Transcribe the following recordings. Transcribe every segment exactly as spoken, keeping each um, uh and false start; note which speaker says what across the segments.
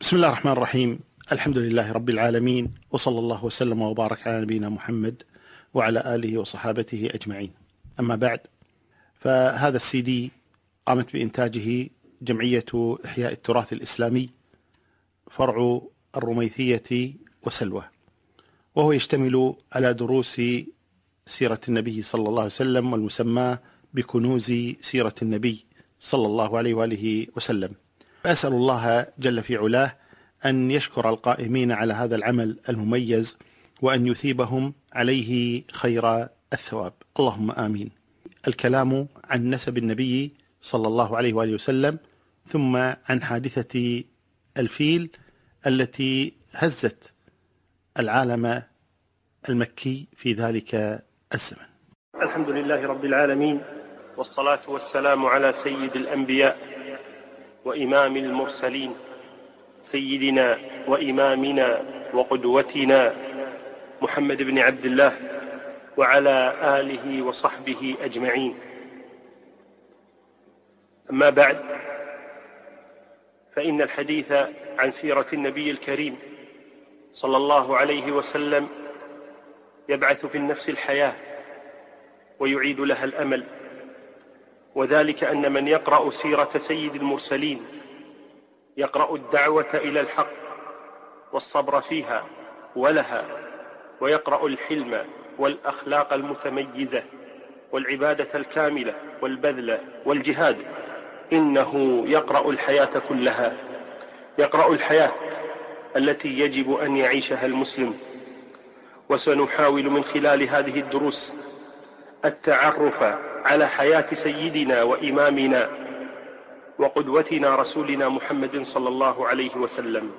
Speaker 1: بسم الله الرحمن الرحيم. الحمد لله رب العالمين، وصلى الله وسلم وبارك على نبينا محمد وعلى آله وصحابته أجمعين. أما بعد، فهذا السي دي قامت بإنتاجه جمعية إحياء التراث الإسلامي فرع الرميثية وسلوى، وهو يشتمل على دروس سيرة النبي صلى الله عليه وسلم والمسمى بكنوز سيرة النبي صلى الله عليه وآله وسلم. أسأل الله جل في علاه أن يشكر القائمين على هذا العمل المميز وأن يثيبهم عليه خير الثواب، اللهم آمين. الكلام عن نسب النبي صلى الله عليه وآله وسلم، ثم عن حادثة الفيل التي هزت العالم المكي في ذلك الزمن.
Speaker 2: الحمد لله رب العالمين، والصلاة والسلام على سيد الأنبياء وإمام المرسلين، سيدنا وإمامنا وقدوتنا محمد بن عبد الله وعلى آله وصحبه أجمعين. أما بعد، فإن الحديث عن سيرة النبي الكريم صلى الله عليه وسلم يبعث في النفس الحياة ويعيد لها الأمل، وذلك أن من يقرأ سيرة سيد المرسلين يقرأ الدعوة إلى الحق والصبر فيها ولها، ويقرأ الحلم والأخلاق المتميزة والعبادة الكاملة والبذل والجهاد. إنه يقرأ الحياة كلها، يقرأ الحياة التي يجب أن يعيشها المسلم. وسنحاول من خلال هذه الدروس التعرف على حياة سيدنا وإمامنا وقدوتنا رسولنا محمد صلى الله عليه وسلم.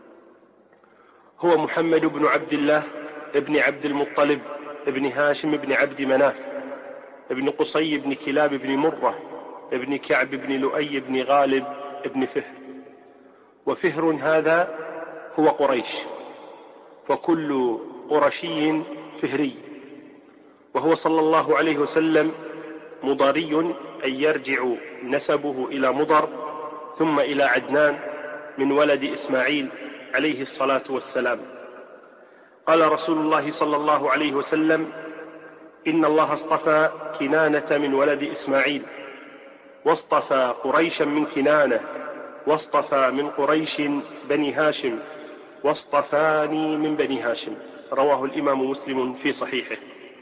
Speaker 2: هو محمد بن عبد الله ابن عبد المطلب ابن هاشم ابن عبد مناف ابن قصي ابن كلاب ابن مرة ابن كعب ابن لؤي ابن غالب ابن فهر. وفهر هذا هو قريش، فكل قرشي فهري. وهو صلى الله عليه وسلم مضري، أي يرجع نسبه إلى مضر ثم إلى عدنان من ولد إسماعيل عليه الصلاة والسلام. قال رسول الله صلى الله عليه وسلم: إن الله اصطفى كنانة من ولد إسماعيل، واصطفى قريشا من كنانة، واصطفى من قريش بني هاشم، واصطفاني من بني هاشم. رواه الإمام مسلم في صحيحه.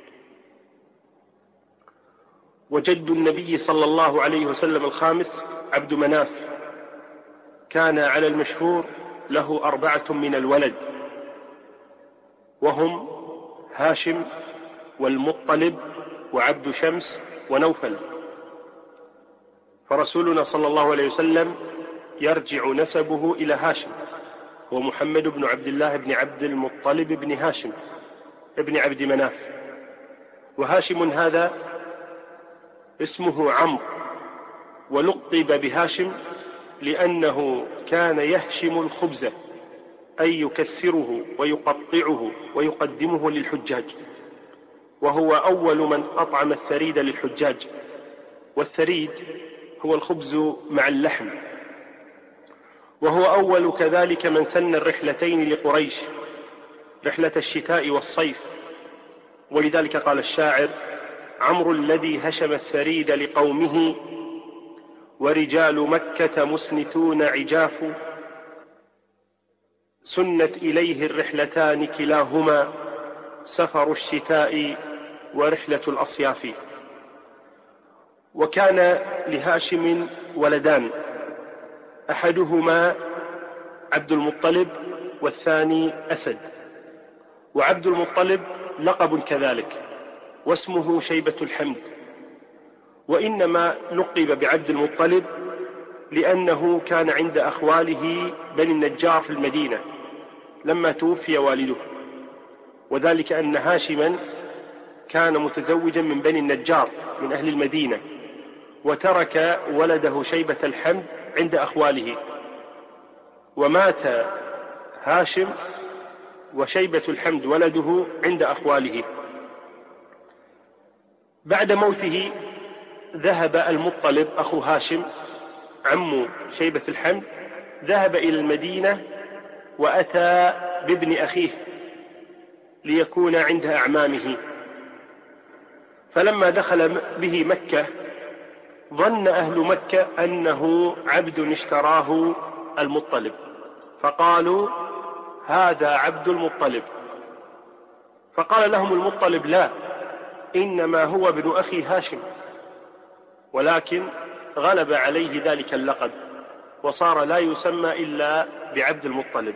Speaker 2: وجد النبي صلى الله عليه وسلم الخامس عبد مناف كان على المشهور له أربعة من الولد، وهم هاشم والمطلب وعبد شمس ونوفل. فرسولنا صلى الله عليه وسلم يرجع نسبه إلى هاشم، هو محمد بن عبد الله بن عبد المطلب بن هاشم ابن عبد مناف. وهاشم هذا اسمه عمرو، ولقب بهاشم لأنه كان يهشم الخبز، أي يكسره ويقطعه ويقدمه للحجاج، وهو أول من أطعم الثريد للحجاج. والثريد هو الخبز مع اللحم. وهو أول كذلك من سن الرحلتين لقريش، رحلة الشتاء والصيف. ولذلك قال الشاعر: عمرو الذي هشم الثريد لقومه، ورجال مكة مسنتون عجاف، سنت إليه الرحلتان كلاهما، سفر الشتاء ورحلة الأصياف. وكان لهاشم ولدان، أحدهما عبد المطلب والثاني أسد. وعبد المطلب لقب كذلك، واسمه شيبة الحمد. وإنما لقب بعبد المطلب لأنه كان عند أخواله بني النجار في المدينة لما توفي والده، وذلك أن هاشما كان متزوجا من بني النجار من أهل المدينة، وترك ولده شيبة الحمد عند أخواله، ومات هاشم وشيبة الحمد ولده عند أخواله. بعد موته ذهب المطلب أخو هاشم عم شيبة الحمد، ذهب إلى المدينة وأتى بابن أخيه ليكون عند أعمامه، فلما دخل به مكة ظن أهل مكة أنه عبد اشتراه المطلب، فقالوا هذا عبد المطلب. فقال لهم المطلب لا، إنما هو ابن أخي هاشم، ولكن غلب عليه ذلك اللقب وصار لا يسمى إلا بعبد المطلب.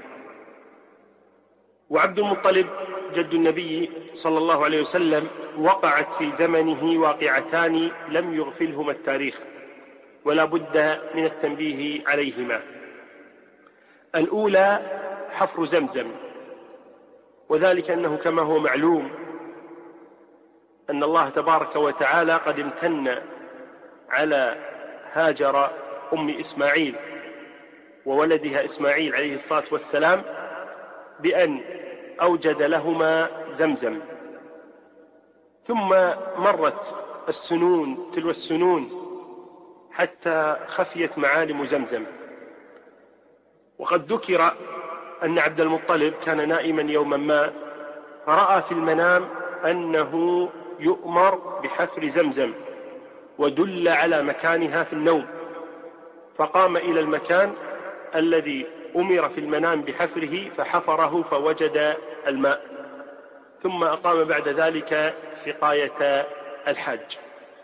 Speaker 2: وعبد المطلب جد النبي صلى الله عليه وسلم وقعت في زمنه واقعتان لم يغفلهما التاريخ ولا بد من التنبيه عليهما. الأولى حفر زمزم، وذلك أنه كما هو معلوم أن الله تبارك وتعالى قد امتن على هاجر أم إسماعيل وولدها إسماعيل عليه الصلاة والسلام بأن أوجد لهما زمزم، ثم مرت السنون تلو السنون حتى خفيت معالم زمزم. وقد ذكر أن عبد المطلب كان نائما يوما ما فرأى في المنام أنه يؤمر بحفر زمزم ودل على مكانها في النوم، فقام إلى المكان الذي أمر في المنام بحفره فحفره فوجد الماء، ثم أقام بعد ذلك سقاية الحاج.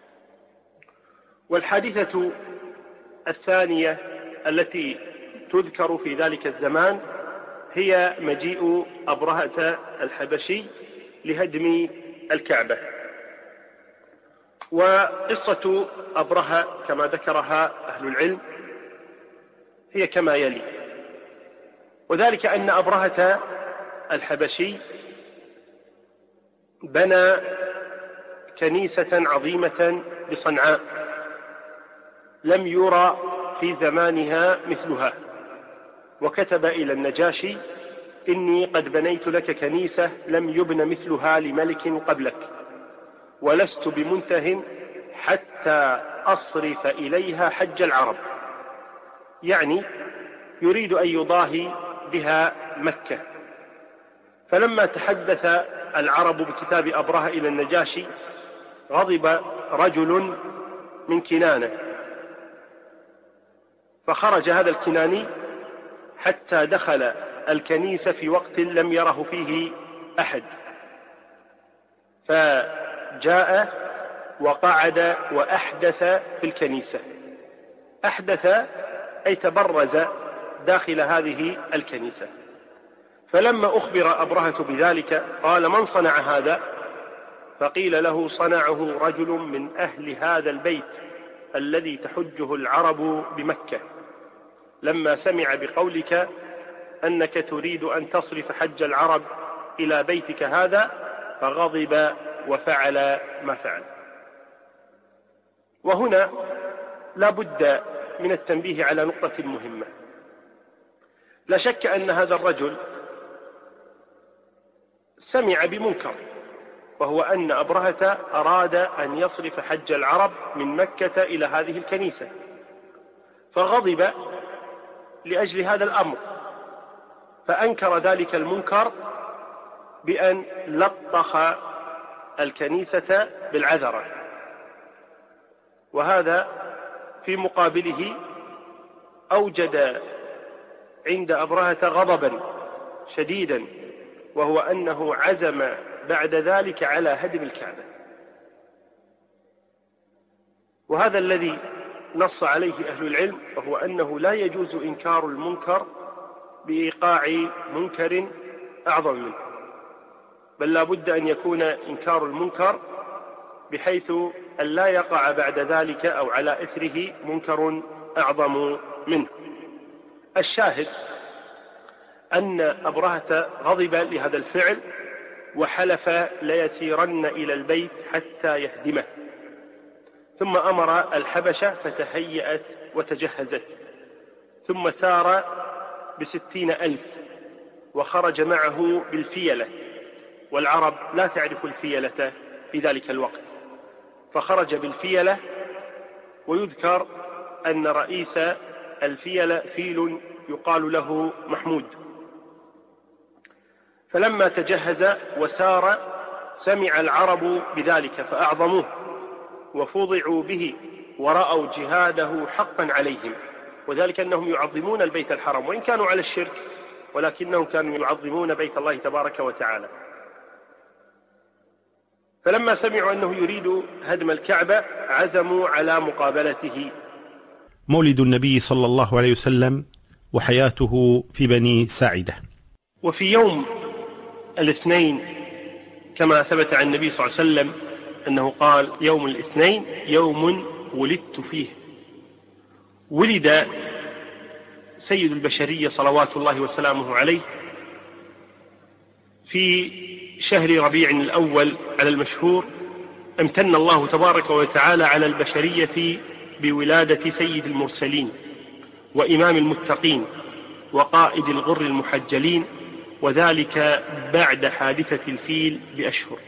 Speaker 2: والحادثة الثانية التي تذكر في ذلك الزمان هي مجيء أبرهة الحبشي لهدم الكعبة. وقصة أبرهة كما ذكرها أهل العلم هي كما يلي، وذلك أن أبرهة الحبشي بنى كنيسة عظيمة بصنعاء لم يرى في زمانها مثلها، وكتب إلى النجاشي إني قد بنيت لك كنيسة لم يبن مثلها لملك قبلك، ولست بمنته حتى أصرف إليها حج العرب، يعني يريد أن يضاهي بها مكة. فلما تحدث العرب بكتاب أبرهة إلى النجاشي غضب رجل من كنانة، فخرج هذا الكناني حتى دخل الكنيسة في وقت لم يره فيه أحد، فجاء وقعد وأحدث في الكنيسة. أحدث أي تبرز داخل هذه الكنيسة. فلما أخبر أبرهة بذلك قال من صنع هذا؟ فقيل له صنعه رجل من أهل هذا البيت الذي تحجه العرب بمكة، لما سمع بقولك أنك تريد أن تصرف حج العرب إلى بيتك هذا فغضب وفعل ما فعل. وهنا لا بد من التنبيه على نقطة مهمة. لا شك أن هذا الرجل سمع بمنكر، وهو أن أبرهة أراد أن يصرف حج العرب من مكة إلى هذه الكنيسة، فغضب لأجل هذا الأمر، فأنكر ذلك المنكر بأن لطخ الكنيسة بالعذرة. وهذا في مقابله أوجد عند أبرهة غضبا شديدا، وهو أنه عزم بعد ذلك على هدم الكعبة. وهذا الذي نص عليه أهل العلم، وهو أنه لا يجوز إنكار المنكر بإيقاع منكر أعظم منه، بل لا بد أن يكون إنكار المنكر بحيث أن لا يقع بعد ذلك أو على إثره منكر أعظم منه. الشاهد أن أبرهة غضب لهذا الفعل وحلف ليسيرن إلى البيت حتى يهدمه، ثم أمر الحبشة فتهيأت وتجهزت، ثم سار بستين ألف وخرج معه بالفيلة، والعرب لا تعرف الفيلة في ذلك الوقت، فخرج بالفيلة. ويذكر أن رئيس الفيلة فيل يقال له محمود، فلما تجهز وسار سمع العرب بذلك فأعظموه وفضعوا به ورأوا جهاده حقا عليهم، وذلك أنهم يعظمون البيت الحرام وإن كانوا على الشرك، ولكنهم كانوا يعظمون بيت الله تبارك وتعالى. فلما سمعوا أنه يريد هدم الكعبة عزموا على مقابلته.
Speaker 1: مولد النبي صلى الله عليه وسلم وحياته في بني ساعدة.
Speaker 2: وفي يوم الاثنين كما ثبت عن النبي صلى الله عليه وسلم أنه قال: يوم الاثنين يوم ولدت فيه. ولد سيد البشرية صلوات الله وسلامه عليه في شهر ربيع الأول على المشهور. امتن الله تبارك وتعالى على البشرية بولادة سيد المرسلين وإمام المتقين وقائد الغر المحجلين، وذلك بعد حادثة الفيل بأشهر،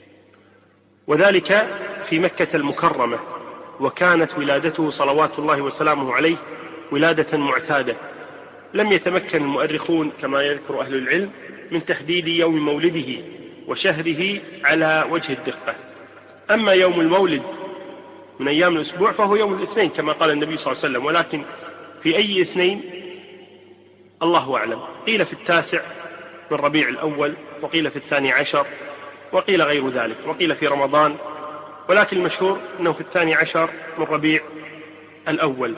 Speaker 2: وذلك في مكة المكرمة. وكانت ولادته صلوات الله وسلامه عليه ولادة معتادة، لم يتمكن المؤرخون كما يذكر أهل العلم من تحديد يوم مولده وشهره على وجه الدقة. أما يوم المولد من أيام الأسبوع فهو يوم الاثنين كما قال النبي صلى الله عليه وسلم، ولكن في أي اثنين الله أعلم. قيل في التاسع من ربيع الأول، وقيل في الثاني عشر، وقيل غير ذلك، وقيل في رمضان، ولكن المشهور أنه في الثاني عشر من ربيع الأول.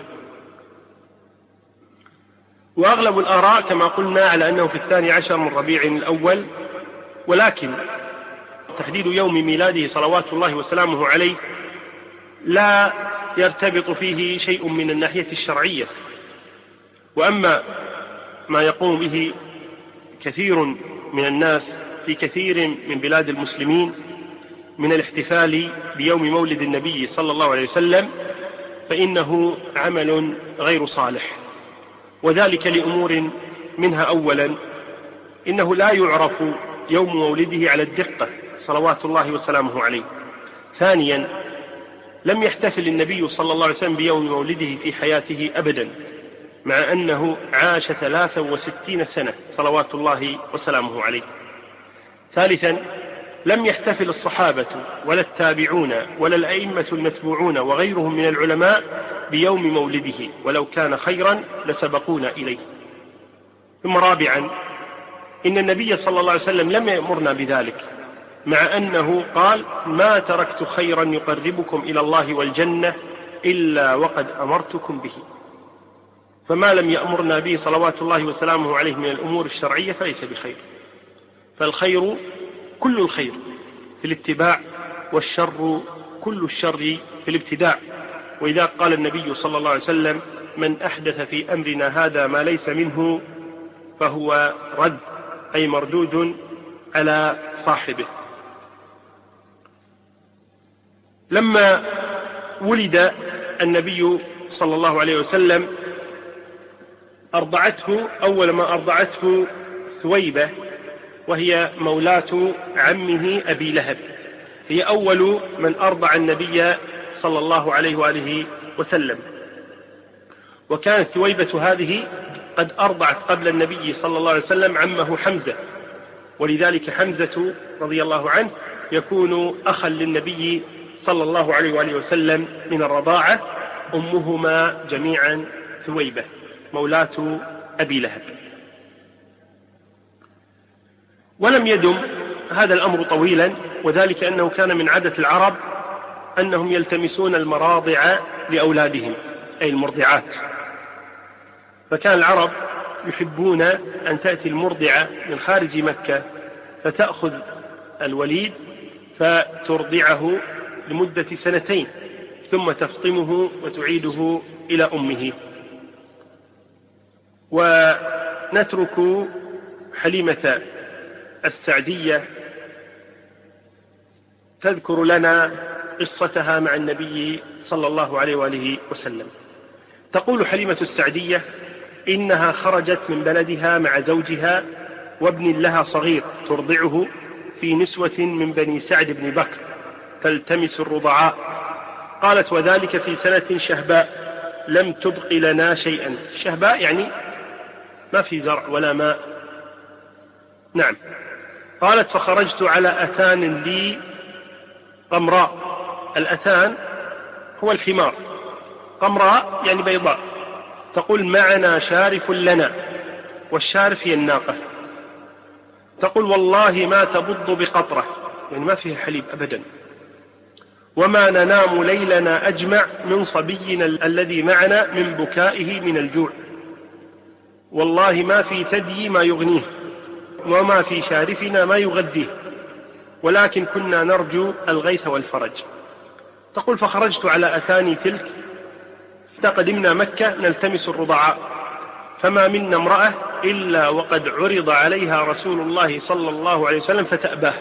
Speaker 2: وأغلب الآراء كما قلنا على أنه في الثاني عشر من ربيع الأول، ولكن تحديد يوم ميلاده صلوات الله وسلامه عليه لا يرتبط فيه شيء من الناحية الشرعية. وأما ما يقوم به كثير من الناس في كثير من بلاد المسلمين من الاحتفال بيوم مولد النبي صلى الله عليه وسلم فإنه عمل غير صالح، وذلك لأمور منها: أولا، إنه لا يعرف يوم مولده على الدقة صلوات الله وسلامه عليه. ثانيا، لم يحتفل النبي صلى الله عليه وسلم بيوم مولده في حياته أبدا، مع أنه عاش ثلاثا وستين سنة صلوات الله وسلامه عليه. ثالثا، لم يحتفل الصحابة ولا التابعون ولا الأئمة المتبوعون وغيرهم من العلماء بيوم مولده، ولو كان خيرا لسبقونا إليه. ثم رابعا، إن النبي صلى الله عليه وسلم لم يأمرنا بذلك، مع أنه قال: ما تركت خيرا يقربكم إلى الله والجنة إلا وقد أمرتكم به. فما لم يأمرنا به صلوات الله وسلامه عليه من الأمور الشرعية فليس بخير. فالخير كل الخير في الاتباع، والشر كل الشر في الابتداع. وإذا قال النبي صلى الله عليه وسلم: من أحدث في أمرنا هذا ما ليس منه فهو رد، أي مردود على صاحبه. لما ولد النبي صلى الله عليه وسلم أرضعته أول ما أرضعته ثويبة، وهي مولاة عمه أبي لهب، هي أول من أرضع النبي صلى الله عليه وآله وسلم. وكانت ثويبة هذه قد أرضعت قبل النبي صلى الله عليه وسلم عمه حمزة، ولذلك حمزة رضي الله عنه يكون أخا للنبي صلى الله عليه وآله وسلم من الرضاعة، أمهما جميعا ثويبة مولاة أبي لهب. ولم يدم هذا الأمر طويلا، وذلك أنه كان من عادة العرب أنهم يلتمسون المراضع لأولادهم، أي المرضعات. فكان العرب يحبون أن تأتي المرضعة من خارج مكة فتأخذ الوليد فترضعه لمدة سنتين، ثم تفطمه وتعيده إلى أمه. ونترك حليمة السعدية تذكر لنا قصتها مع النبي صلى الله عليه وآله وسلم. تقول حليمة السعدية: إنها خرجت من بلدها مع زوجها وابن لها صغير ترضعه في نسوة من بني سعد بن بكر تلتمس الرضعاء. قالت: وذلك في سنة شهباء لم تبق لنا شيئا. شهباء يعني ما في زرع ولا ماء. نعم، قالت فخرجت على أتان لي قمراء. الأتان هو الحمار، قمراء يعني بيضاء. تقول معنا شارف لنا، والشارف هي الناقة. تقول والله ما تبض بقطرة، يعني ما فيها حليب أبدا، وما ننام ليلنا أجمع من صبينا الذي معنا من بكائه من الجوع، والله ما في ثدي ما يغنيه، وما في شارفنا ما يغذيه، ولكن كنا نرجو الغيث والفرج. تقول فخرجت على أثاني تلك، فقدمنا مكة نلتمس الرضعاء، فما منا امرأة إلا وقد عرض عليها رسول الله صلى الله عليه وسلم فتأباه،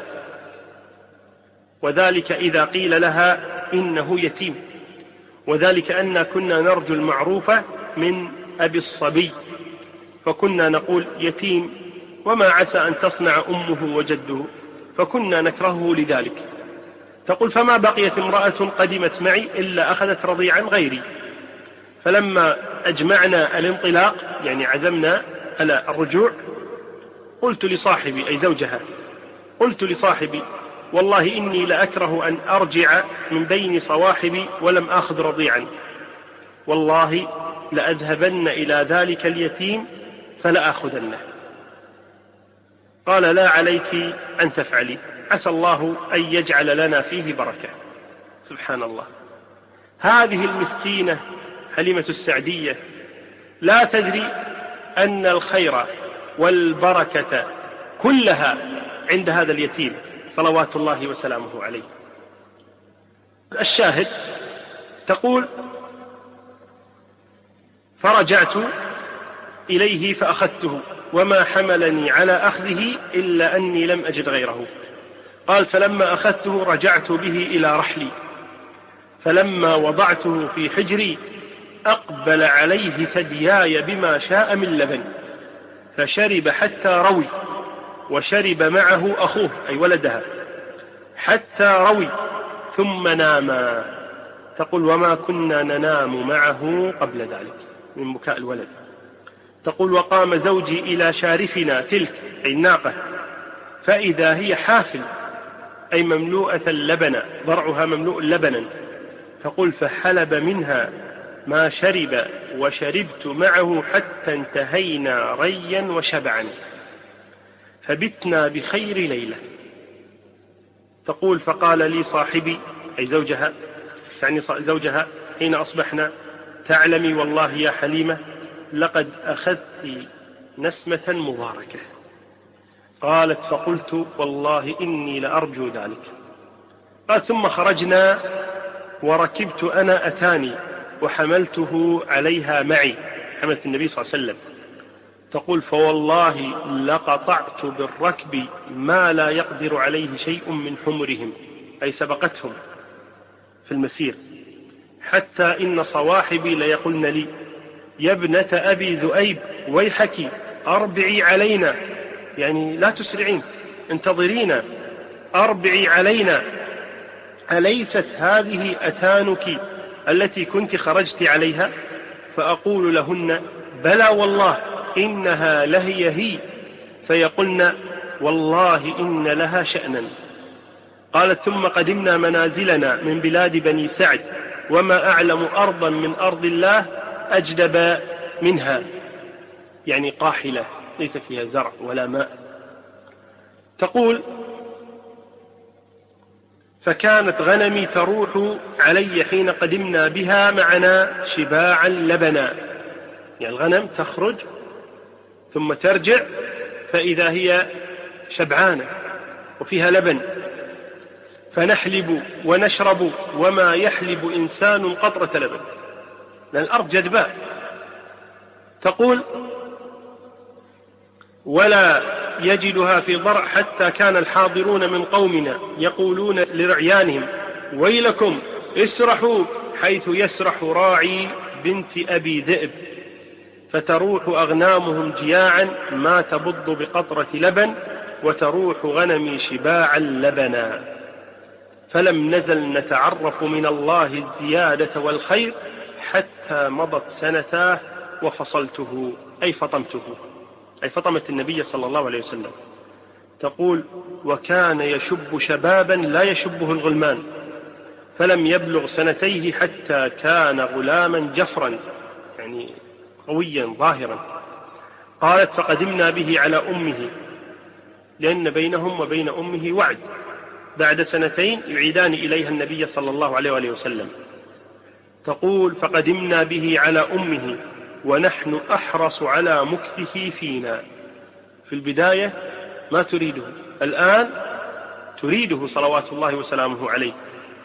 Speaker 2: وذلك إذا قيل لها إنه يتيم، وذلك أن كنا نرجو المعروف من أبي الصبي، فكنا نقول يتيم وما عسى أن تصنع أمه وجده، فكنا نكرهه لذلك. تقول فما بقيت امرأة قدمت معي إلا أخذت رضيعا غيري، فلما أجمعنا الانطلاق يعني عزمنا على الرجوع، قلت لصاحبي أي زوجها، قلت لصاحبي والله إني لأكره أن أرجع من بين صواحبي ولم آخذ رضيعا، والله لأذهبن إلى ذلك اليتيم فلآخذنه. قال لا عليك أن تفعلي، عسى الله أن يجعل لنا فيه بركة. سبحان الله، هذه المسكينة حليمة السعدية لا تدري أن الخير والبركة كلها عند هذا اليتيم صلوات الله وسلامه عليه. الشاهد تقول فرجعت إليه فأخذته، وما حملني على أخذه إلا أني لم أجد غيره. قال فلما أخذته رجعت به إلى رحلي، فلما وضعته في حجري أقبل عليه ثدياي بما شاء من لبن، فشرب حتى روي، وشرب معه أخوه أي ولدها حتى روي، ثم ناما. تقول وما كنا ننام معه قبل ذلك من بكاء الولد. تقول وقام زوجي إلى شارفنا تلك أي الناقة، فإذا هي حافل أي مملوءة لبنا، ضرعها مملوء لبنا. تقول فحلب منها ما شرب وشربت معه حتى انتهينا ريا وشبعا، فبتنا بخير ليلة. تقول فقال لي صاحبي أي زوجها، يعني زوجها حين أصبحنا تعلمي والله يا حليمة لقد أخذت نسمة مباركة. قالت فقلت والله إني لأرجو ذلك. قال ثم خرجنا وركبت أنا أتاني وحملته عليها معي، حملت النبي صلى الله عليه وسلم. تقول فوالله لقطعت بالركب ما لا يقدر عليه شيء من حمرهم أي سبقتهم في المسير، حتى إن صواحبي ليقولن لي يا ابنة أبي ذؤيب ويحك أربعي علينا، يعني لا تسرعين انتظرينا، أربعي علينا، أليست هذه أتانك التي كنت خرجت عليها؟ فأقول لهن بلى والله إنها لهي هي، فيقولن والله إن لها شأنا. قالت ثم قدمنا منازلنا من بلاد بني سعد، وما أعلم أرضا من أرض الله أجدب منها، يعني قاحلة ليس فيها زرع ولا ماء. تقول فكانت غنمي تروح علي حين قدمنا بها معنا شباعا لبنا، يعني الغنم تخرج ثم ترجع فإذا هي شبعانة وفيها لبن، فنحلب ونشرب وما يحلب إنسان قطرة لبن، لأن الأرض جدباء. تقول ولا يجدها في ضرع حتى كان الحاضرون من قومنا يقولون لرعيانهم ويلكم اسرحوا حيث يسرح راعي بنت أبي ذئب، فتروح أغنامهم جياعا ما تبض بقطرة لبن، وتروح غنمي شباعا لبنا. فلم نزل نتعرف من الله الزيادة والخير حتى مضت سنتاه وفصلته أي فطمته، أي فطمت النبي صلى الله عليه وسلم. تقول: وكان يشب شبابا لا يشبه الغلمان، فلم يبلغ سنتيه حتى كان غلاما جفرا، يعني قويا ظاهرا. قالت: فقدمنا به على أمه، لأن بينهم وبين أمه وعد، بعد سنتين يعيدان إليها النبي صلى الله عليه وآله وسلم. تقول: فقدمنا به على أمه ونحن أحرص على مكثه فينا. في البداية ما تريده، الآن تريده صلوات الله وسلامه عليه.